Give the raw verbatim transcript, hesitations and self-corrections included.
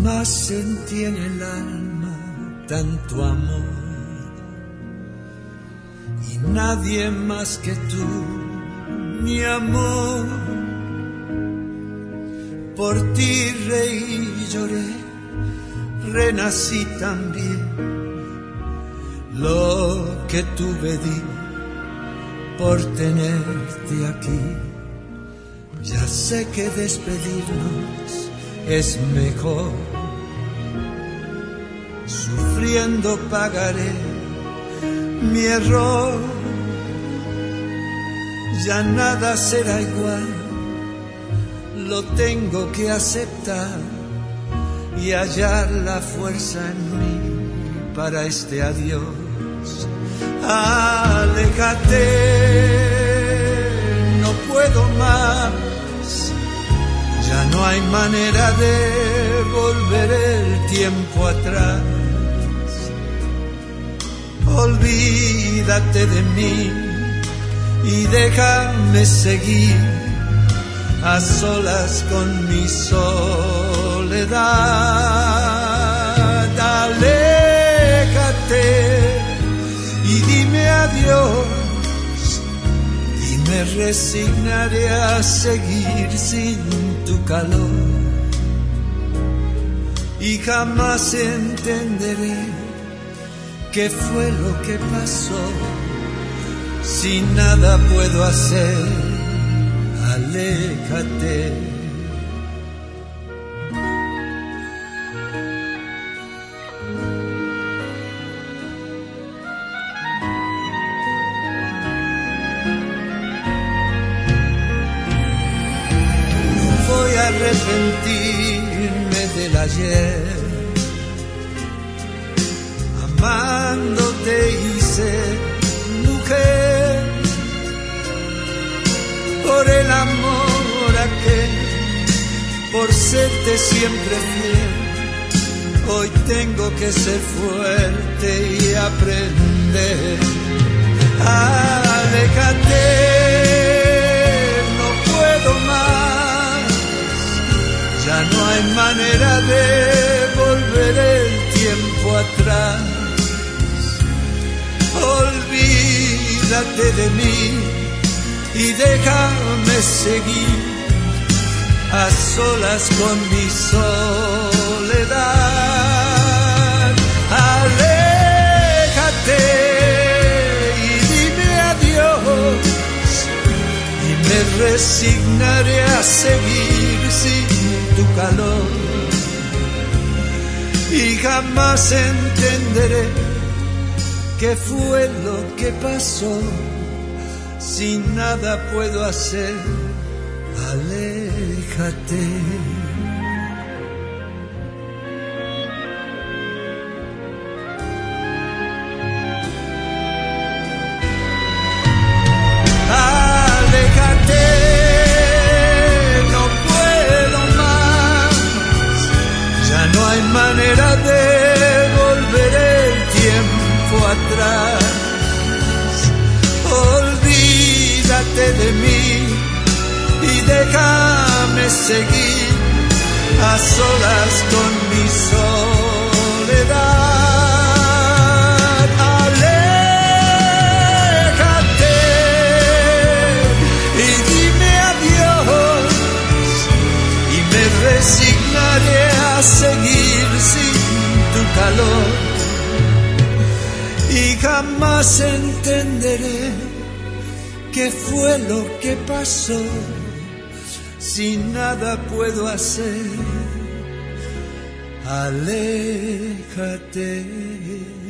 Jamás sentí en el alma tanto amor, y nadie más que tú, mi amor. Por ti reí y lloré, renací también. Lo que tuve di por tenerte aquí. Ya sé que despedirnos es mejor. Sufriendo pagaré mi error. Ya nada será igual, lo tengo que aceptar y hallar la fuerza en mí para este adiós. Aléjate, no puedo más. Ya no hay manera de volver el tiempo atrás. Olvídate de mí y déjame seguir a solas con mi soledad. Aléjate y dime adiós, y me resignaré a seguir sin tu calor. Y jamás entenderé qué fue lo que pasó. Si nada puedo hacer, aléjate. No voy a arrepentirme del ayer. Amándote hice mujer. Por el amor aquel, por serte siempre fiel, hoy tengo que ser fuerte y aprender. Aléjate, no puedo más. Ya no hay manera de volver el tiempo atrás. Olvídate de mí y déjame seguir a solas con mi soledad. Aléjate y dime adiós, y me resignaré a seguir sin tu calor. Y jamás entenderé qué fue lo que pasó. Si nada puedo hacer, aléjate. Aléjate, no puedo más. Ya no hay manera de volver el tiempo atrás. Olvídate de mí y déjame seguir a solas con mi soledad. Aléjate y dime adiós, y me resignaré a seguir sin tu calor. Y jamás entenderé qué fue lo que pasó. Si nada puedo hacer, aléjate.